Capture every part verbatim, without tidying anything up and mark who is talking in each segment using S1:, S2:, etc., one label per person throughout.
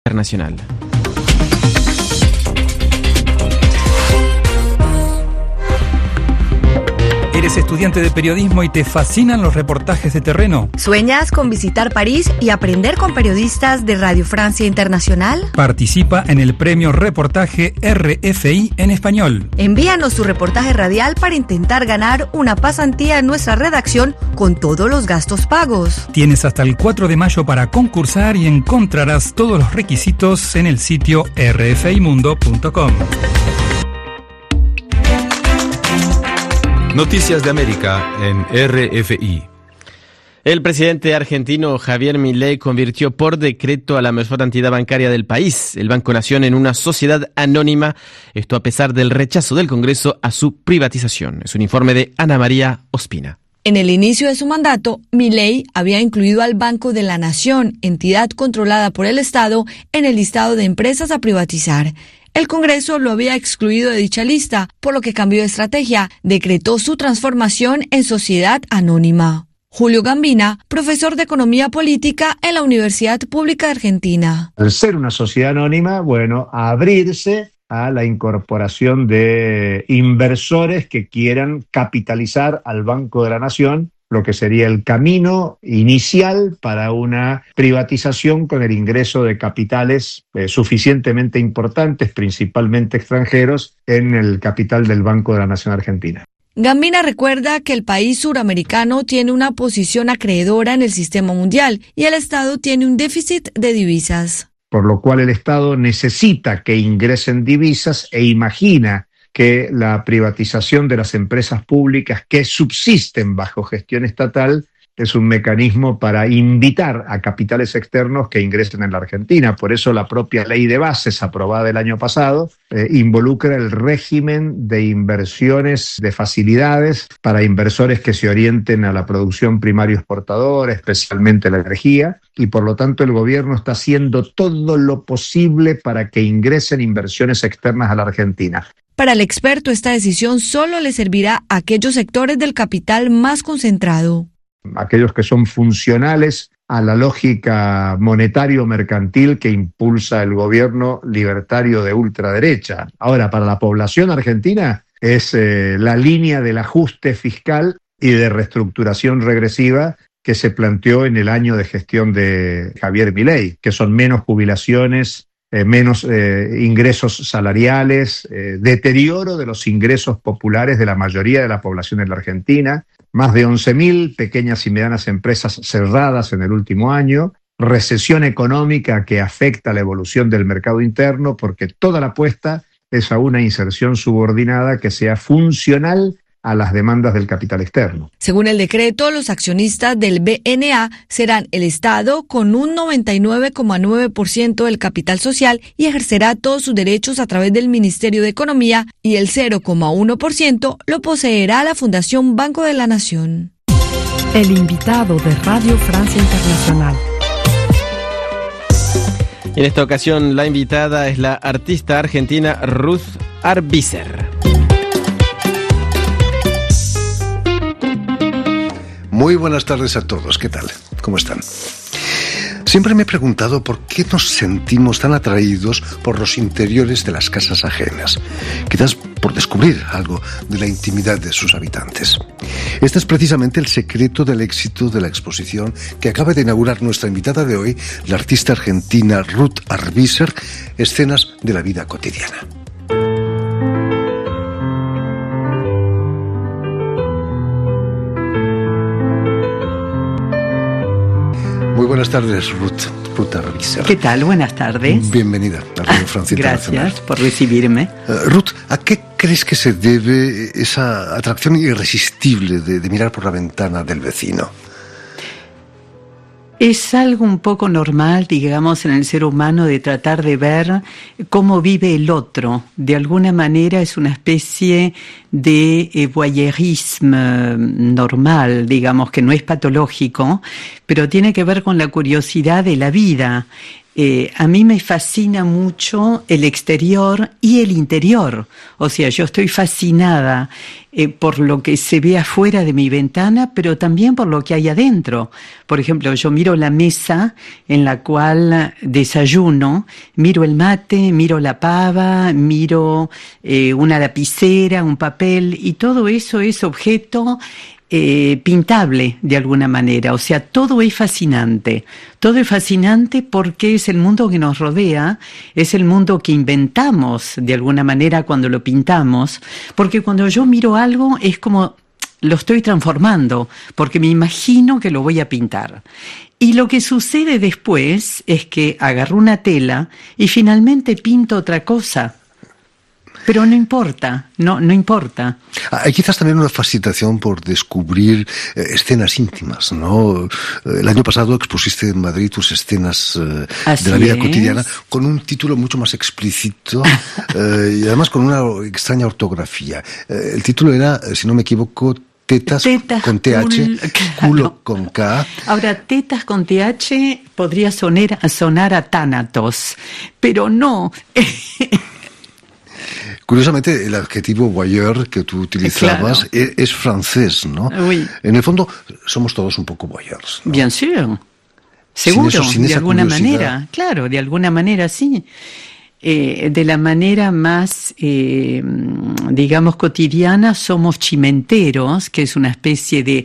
S1: Internacional.
S2: ¿Eres estudiante de periodismo y te fascinan los reportajes de terreno?
S3: ¿Sueñas con visitar París y aprender con periodistas de Radio Francia Internacional?
S2: Participa en el premio Reportaje R F I en español.
S3: Envíanos tu reportaje radial para intentar ganar una pasantía en nuestra redacción con todos los gastos pagos.
S2: Tienes hasta el cuatro de mayo para concursar y encontrarás todos los requisitos en el sitio r f i mundo punto com.
S4: Noticias de América en R F I.
S1: El presidente argentino Javier Milei convirtió por decreto a la mayor entidad bancaria del país, el Banco Nación, en una sociedad anónima, esto a pesar del rechazo del Congreso a su privatización. Es un informe de Ana María Ospina.
S3: En el inicio de su mandato, Milei había incluido al Banco de la Nación, entidad controlada por el Estado, en el listado de empresas a privatizar. El Congreso lo había excluido de dicha lista, por lo que cambió de estrategia, decretó su transformación en sociedad anónima. Julio Gambina, profesor de Economía Política en la Universidad Pública de Argentina.
S5: Al ser una sociedad anónima, bueno, a abrirse a la incorporación de inversores que quieran capitalizar al Banco de la Nación, lo que sería el camino inicial para una privatización con el ingreso de capitales eh, suficientemente importantes, principalmente extranjeros, en el capital del Banco de la Nación Argentina.
S3: Gambina recuerda que el país suramericano tiene una posición acreedora en el sistema mundial y el Estado tiene un déficit de divisas.
S5: Por lo cual el Estado necesita que ingresen divisas e imagina que la privatización de las empresas públicas que subsisten bajo gestión estatal es un mecanismo para invitar a capitales externos que ingresen en la Argentina. Por eso la propia ley de bases aprobada el año pasado eh, involucra el régimen de inversiones de facilidades para inversores que se orienten a la producción primaria exportadora, especialmente la energía, y por lo tanto el gobierno está haciendo todo lo posible para que ingresen inversiones externas a la Argentina.
S3: Para el experto, esta decisión solo le servirá a aquellos sectores del capital más concentrado.
S5: Aquellos que son funcionales a la lógica monetario-mercantil que impulsa el gobierno libertario de ultraderecha. Ahora, para la población argentina es eh, la línea del ajuste fiscal y de reestructuración regresiva que se planteó en el año de gestión de Javier Milei, que son menos jubilaciones, Eh, menos eh, ingresos salariales, eh, deterioro de los ingresos populares de la mayoría de la población en la Argentina, más de once mil pequeñas y medianas empresas cerradas en el último año, recesión económica que afecta la evolución del mercado interno, porque toda la apuesta es a una inserción subordinada que sea funcional a las demandas del capital externo.
S3: Según el decreto, los accionistas del B N A serán el Estado con un noventa y nueve coma nueve por ciento del capital social y ejercerá todos sus derechos a través del Ministerio de Economía, y el cero coma uno por ciento lo poseerá la Fundación Banco de la Nación.
S6: El invitado de Radio Francia Internacional.
S1: En esta ocasión la invitada es la artista argentina Ruth Arbizer.
S7: Muy buenas tardes a todos, ¿qué tal? ¿Cómo están? Siempre me he preguntado por qué nos sentimos tan atraídos por los interiores de las casas ajenas. Quizás por descubrir algo de la intimidad de sus habitantes. Este es precisamente el secreto del éxito de la exposición que acaba de inaugurar nuestra invitada de hoy, la artista argentina Ruth Arbizer, Escenas de la vida cotidiana. Muy buenas tardes, Ruth, Ruth Arbizer.
S8: ¿Qué tal? Buenas tardes.
S7: Bienvenida a Radio Francia Internacional.
S8: Gracias por recibirme.
S7: Uh, Ruth, ¿a qué crees que se debe esa atracción irresistible de, de mirar por la ventana del vecino?
S8: Es algo un poco normal, digamos, en el ser humano de tratar de ver cómo vive el otro. De alguna manera es una especie de voyeurisme normal, digamos, que no es patológico, pero tiene que ver con la curiosidad de la vida. Eh, a mí me fascina mucho el exterior y el interior. O sea, yo estoy fascinada eh, por lo que se ve afuera de mi ventana, pero también por lo que hay adentro. Por ejemplo, yo miro la mesa en la cual desayuno, miro el mate, miro la pava, miro eh, una lapicera, un papel, y todo eso es objeto Eh, pintable de alguna manera. O sea, todo es fascinante. Todo es fascinante porque es el mundo que nos rodea, es el mundo que inventamos de alguna manera cuando lo pintamos, porque cuando yo miro algo es como lo estoy transformando, porque me imagino que lo voy a pintar. Y lo que sucede después es que agarro una tela y finalmente pinto otra cosa. Pero no importa, no, no importa.
S7: Hay quizás también una fascinación por descubrir eh, escenas íntimas, ¿no? El año pasado expusiste en Madrid tus escenas eh, de la vida
S8: es.
S7: cotidiana con un título mucho más explícito eh, y además con una extraña ortografía. Eh, el título era, si no me equivoco, Tetas, tetas con T H,
S8: cul, claro.
S7: culo con K.
S8: Ahora, tetas con T H podría sonar, sonar a tánatos, pero no.
S7: Curiosamente, el adjetivo voyeur que tú utilizabas claro. es, es francés, ¿no?
S8: Oui.
S7: En el fondo, somos todos un poco voyeurs, ¿no?
S8: Bien sûr. Seguro,
S7: sin eso, sin
S8: de alguna
S7: curiosidad.
S8: manera. Claro, de alguna manera sí. Eh, de la manera más, eh, digamos, cotidiana, somos chimenteros, que es una especie de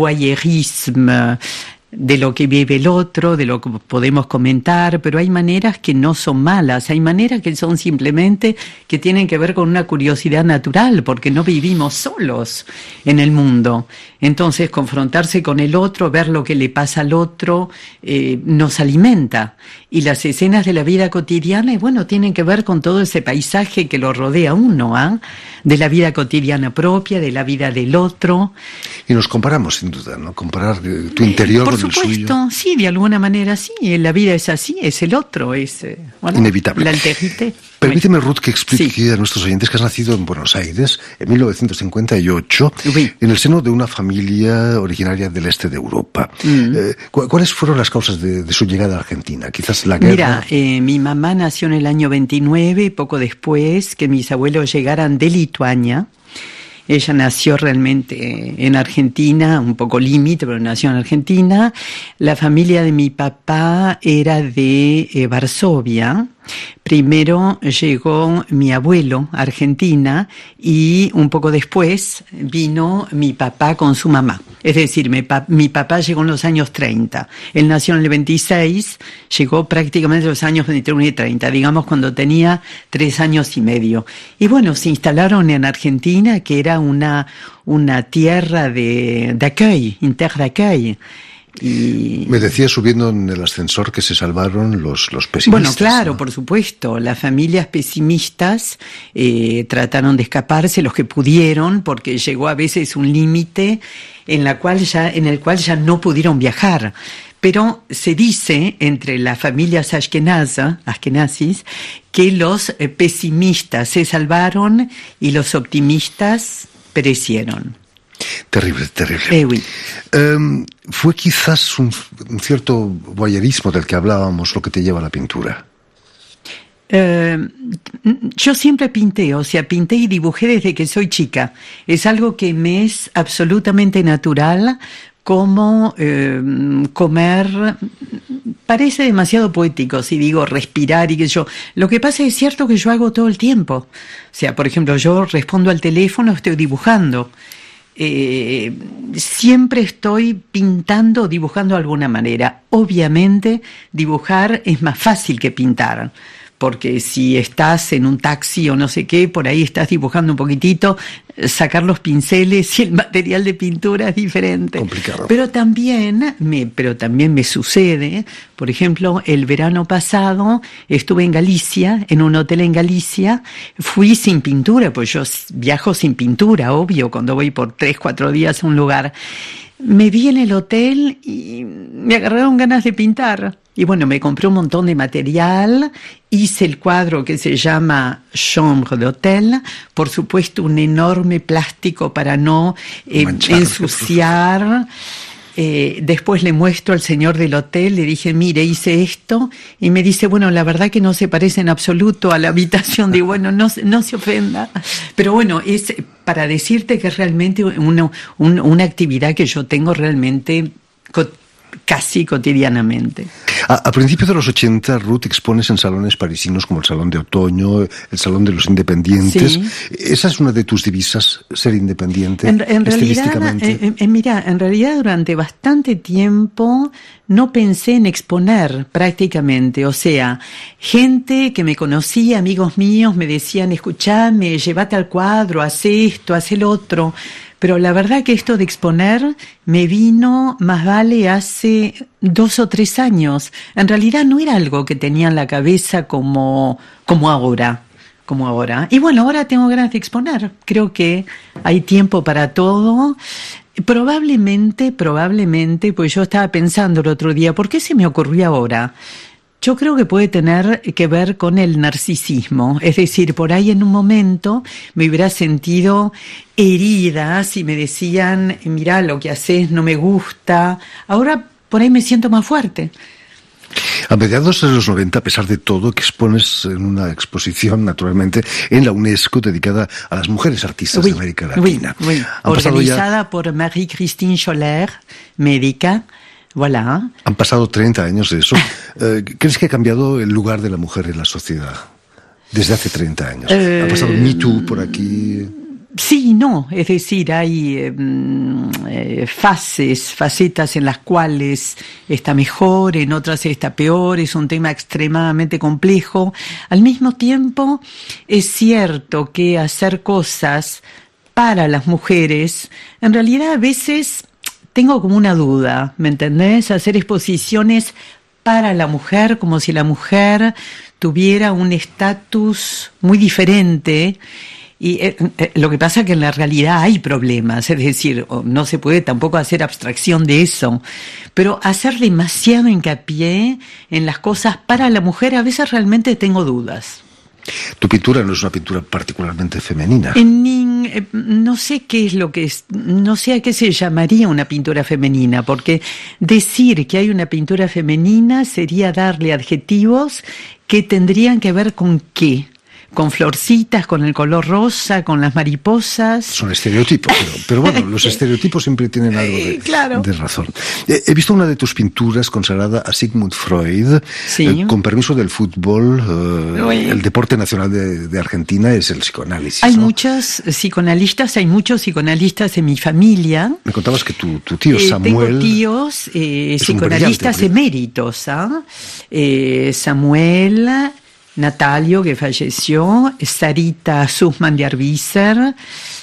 S8: voyeurisme de lo que vive el otro, de lo que podemos comentar, pero hay maneras que no son malas, hay maneras que son simplemente que tienen que ver con una curiosidad natural, porque no vivimos solos en el mundo. Entonces, confrontarse con el otro, ver lo que le pasa al otro, eh, nos alimenta. Y las escenas de la vida cotidiana, bueno, tienen que ver con todo ese paisaje que lo rodea a uno, ¿ah? ¿eh? De la vida cotidiana propia, de la vida del otro.
S7: Y nos comparamos, sin duda, ¿no? Comparar tu interior
S8: Por
S7: con el suyo.
S8: Por supuesto, sí, de alguna manera sí. La vida es así, es el otro, es eh, bueno,
S7: inevitable.
S8: La altérité.
S7: Permíteme, Ruth, que explique
S8: sí.
S7: a nuestros oyentes que has nacido en Buenos Aires en mil novecientos cincuenta y ocho,
S8: oui.
S7: en el seno de una familia originaria del este de Europa.
S8: Mm.
S7: Eh, ¿Cuáles fueron las causas de, de su llegada a Argentina? Quizás la guerra.
S8: Mira, eh, mi mamá nació en el año veintinueve, poco después que mis abuelos llegaran de Lituania. Ella nació realmente en Argentina, un poco límite, pero nació en Argentina. La familia de mi papá era de eh, Varsovia. Primero llegó mi abuelo a Argentina y un poco después vino mi papá con su mamá. Es decir, mi, pa- mi papá llegó en los años treinta. Él nació en el veintiséis, llegó prácticamente en los años veintiuno y treinta, digamos cuando tenía tres años y medio. Y bueno, se instalaron en Argentina, que era una, una tierra de, d'accueil, une terre d'accueil. Y...
S7: Me decía subiendo en el ascensor que se salvaron los, los pesimistas.
S8: Bueno, claro,
S7: ¿no?
S8: por supuesto. Las familias pesimistas eh, trataron de escaparse los que pudieron, porque llegó a veces un límite en la cual ya, en el cual ya no pudieron viajar. Pero se dice entre las familias ashkenazas, ashkenazis, que los eh, pesimistas se salvaron y los optimistas perecieron.
S7: Terrible, terrible.
S8: Eh, oui.
S7: Um, ¿Fue quizás un, un cierto voyerismo del que hablábamos lo que te lleva a la pintura?
S8: Uh, yo siempre pinté, o sea, pinté y dibujé desde que soy chica. Es algo que me es absolutamente natural, como eh, comer. Parece demasiado poético si digo respirar y que yo. Lo que pasa es cierto que yo hago todo el tiempo. O sea, por ejemplo, yo respondo al teléfono, estoy dibujando. Eh, siempre estoy pintando o dibujando de alguna manera. Obviamente, dibujar es más fácil que pintar, porque si estás en un taxi o no sé qué, por ahí estás dibujando un poquitito, sacar los pinceles y el material de pintura es diferente.
S7: Complicado.
S8: Pero también me, pero también me sucede, por ejemplo, el verano pasado estuve en Galicia, en un hotel en Galicia, fui sin pintura, pues yo viajo sin pintura, obvio, cuando voy por tres, cuatro días a un lugar. Me vi en el hotel y me agarraron ganas de pintar. Y bueno, me compré un montón de material, hice el cuadro que se llama Chambre d'Hôtel, por supuesto un enorme plástico para no eh, ensuciar. Eh, después le muestro al señor del hotel, le dije, mire, hice esto, y me dice, bueno, la verdad que no se parece en absoluto a la habitación. Digo, bueno, no, no se ofenda. Pero bueno, es para decirte que es realmente una, una, una actividad que yo tengo realmente casi cotidianamente.
S7: A, a principios de los ochenta, Ruth, expones en salones parisinos como el Salón de Otoño, el Salón de los Independientes. Sí. ¿Esa es una de tus divisas, ser independiente?
S8: En, en realidad, eh, eh, mira, en realidad durante bastante tiempo no pensé en exponer prácticamente. O sea, gente que me conocía, amigos míos, me decían, escuchame, llévate al cuadro, haz esto, haz el otro. Pero la verdad que esto de exponer me vino más vale hace dos o tres años. En realidad no era algo que tenía en la cabeza como, como ahora, como ahora. Y bueno, ahora tengo ganas de exponer. Creo que hay tiempo para todo. Probablemente, probablemente, pues yo estaba pensando el otro día, ¿por qué se me ocurrió ahora? Yo creo que puede tener que ver con el narcisismo. Es decir, por ahí en un momento me hubiera sentido herida si me decían, mira, lo que haces no me gusta. Ahora por ahí me siento más fuerte.
S7: A mediados de los noventa, a pesar de todo, que expones en una exposición, naturalmente, en la UNESCO dedicada a las mujeres artistas
S8: oui,
S7: de América Latina.
S8: Oui, oui. Organizada ya... por Marie-Christine Scholler, médica. Voilà.
S7: Han pasado treinta años de eso. Eh, ¿Crees que ha cambiado el lugar de la mujer en la sociedad desde hace treinta años? Eh, ¿Ha pasado Me Too por aquí?
S8: Sí y no. Es decir, hay eh, eh, fases, facetas en las cuales está mejor, en otras está peor. Es un tema extremadamente complejo. Al mismo tiempo, es cierto que hacer cosas para las mujeres, en realidad a veces... Tengo como una duda, ¿me entendés? Hacer exposiciones para la mujer, como si la mujer tuviera un estatus muy diferente. Y eh, eh, lo que pasa es que en la realidad hay problemas, es decir, no se puede tampoco hacer abstracción de eso. Pero hacer demasiado hincapié en las cosas para la mujer, a veces realmente tengo dudas.
S7: Tu pintura no es una pintura particularmente femenina.
S8: En, eh, no sé qué es lo que es, no sé a qué se llamaría una pintura femenina, porque decir que hay una pintura femenina sería darle adjetivos que tendrían que ver con qué. Con florcitas, con el color rosa, con las mariposas.
S7: Son estereotipos, pero, pero bueno, los estereotipos siempre tienen algo de, claro. de razón. He visto una de tus pinturas consagrada a Sigmund Freud,
S8: sí.
S7: eh, con permiso del fútbol. Eh, el deporte nacional de, de Argentina es el psicoanálisis.
S8: Hay
S7: ¿no?
S8: muchos psicoanalistas, hay muchos psicoanalistas en mi familia.
S7: Me contabas que tu, tu tío
S8: eh,
S7: Samuel...
S8: Tengo tíos eh, psicoanalistas eméritos. ¿ah? Eh, Samuel... Natalio, que falleció, Sarita Sussman de Arviser,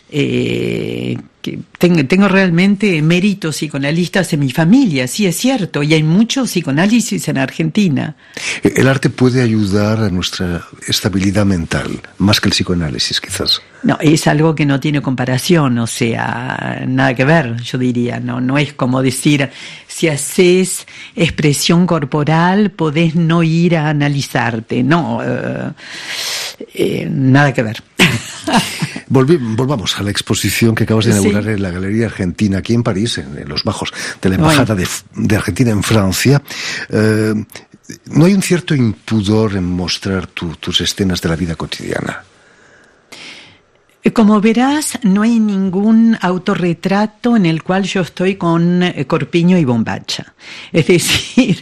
S8: eh, que tengo, tengo realmente méritos psicoanalistas en mi familia, sí es cierto, y hay mucho psicoanálisis en Argentina.
S7: El arte puede ayudar a nuestra estabilidad mental, más que el psicoanálisis quizás.
S8: No, es algo que no tiene comparación, o sea, nada que ver, yo diría, no, no es como decir, si haces expresión corporal podés no ir a analizarte, no, eh, eh, nada que ver.
S7: Volvi, volvamos a la exposición que acabas de inaugurar sí. en la Galería Argentina, aquí en París, en, en los bajos de la Embajada de, de Argentina en Francia. Eh, ¿No hay un cierto impudor en mostrar tu, tus escenas de la vida cotidiana?
S8: Como verás, no hay ningún autorretrato en el cual yo estoy con corpiño y bombacha. Es decir,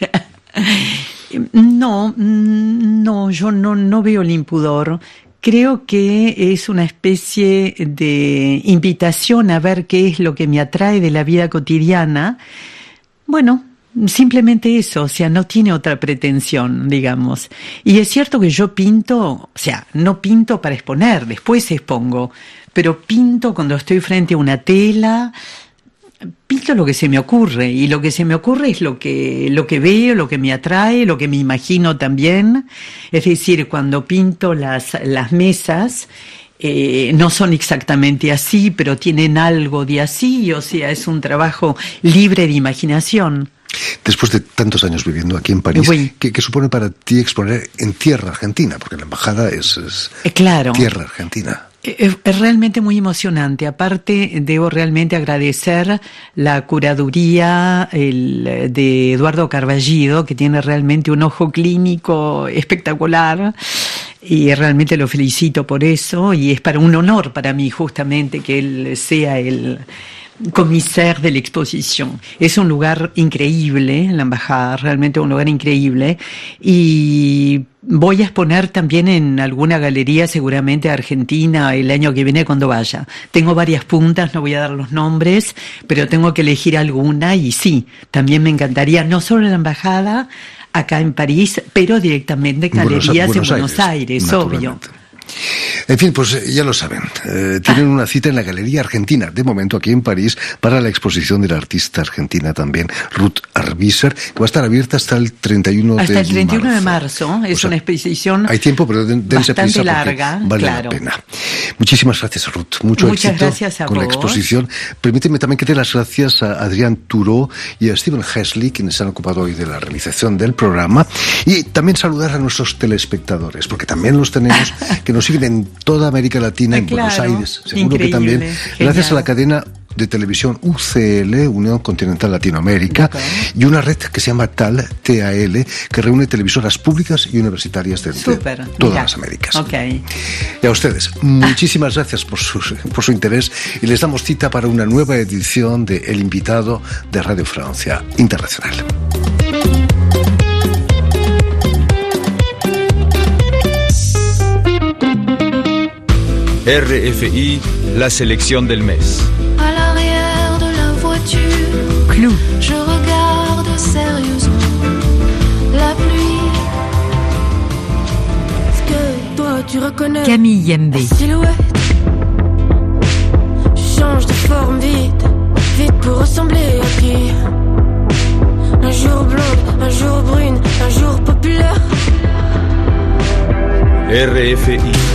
S8: no, no, yo no, no veo el impudor. Creo que es una especie de invitación a ver qué es lo que me atrae de la vida cotidiana. Bueno, simplemente eso, o sea, no tiene otra pretensión, digamos. Y es cierto que yo pinto, o sea, no pinto para exponer, después expongo, pero pinto cuando estoy frente a una tela, pinto lo que se me ocurre, y lo que se me ocurre es lo que, lo que veo, lo que me atrae, lo que me imagino también. Es decir, cuando pinto las, las mesas, Eh, no son exactamente así, pero tienen algo de así, o sea, es un trabajo libre de imaginación.
S7: Después de tantos años viviendo aquí en París, oui. ¿qué, ¿qué supone para ti exponer en tierra argentina? Porque la embajada es, es
S8: eh, claro.
S7: tierra argentina.
S8: Es, es realmente muy emocionante. Aparte, debo realmente agradecer la curaduría el, de Eduardo Carballido, que tiene realmente un ojo clínico espectacular. Y realmente lo felicito por eso. Y es para un honor para mí justamente que él sea el commissaire de la exposición. Es un lugar increíble, la embajada, realmente un lugar increíble. Y voy a exponer también en alguna galería, seguramente Argentina, el año que viene cuando vaya. Tengo varias puntas, no voy a dar los nombres, pero tengo que elegir alguna y sí, también me encantaría, no solo la embajada acá en París, pero directamente galerías Buenos, Buenos en Buenos Aires, Aires obvio.
S7: En fin, pues ya lo saben, eh, tienen una cita en la Galería Argentina, de momento aquí en París, para la exposición de la artista argentina también, Ruth Arbizer, que va a estar abierta hasta el treinta y uno de marzo.
S8: Hasta el treinta y uno de marzo, es o sea, una exposición
S7: hay tiempo, pero den, dense
S8: bastante
S7: prisa
S8: larga,
S7: vale
S8: claro.
S7: la pena. Muchísimas gracias, Ruth, mucho
S8: Muchas
S7: éxito
S8: gracias a
S7: con
S8: vos.
S7: la exposición. Permíteme también que dé las gracias a Adrián Turó y a Stephen Hesley, quienes se han ocupado hoy de la realización del programa, y también saludar a nuestros telespectadores, porque también los tenemos, que nos siguen en toda América Latina, en
S8: claro,
S7: Buenos Aires, seguro
S8: increíble,
S7: que también,
S8: genial.
S7: Gracias a la cadena de televisión U C L, Unión Continental Latinoamérica, okay. y una red que se llama T A L, T A L, que reúne televisoras públicas y universitarias de, de todas ya. las Américas.
S8: Okay.
S7: Y a ustedes, muchísimas gracias por su, por su interés y les damos cita para una nueva edición de El Invitado de Radio Francia Internacional.
S4: R F I, la selección del mes.
S9: À l'arrière de la voiture,
S8: Clou.
S9: Je regarde sérieusement la pluie. Est-ce que toi tu reconnais
S6: Camille Yembe.
S9: la silhouette? Je change de forme vite, vite pour ressembler à qui? Un jour blonde, un jour brune, un jour populaire.
S4: R F I.